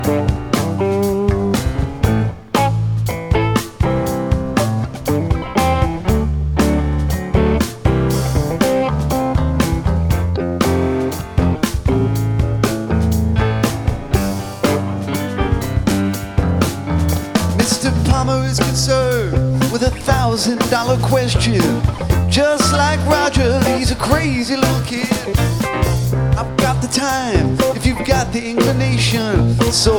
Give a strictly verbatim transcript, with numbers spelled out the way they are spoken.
Mister Palmer is concerned with a thousand dollar question. Just like Roger, he's a crazy little kid. I've got the time if you've got the inclination. So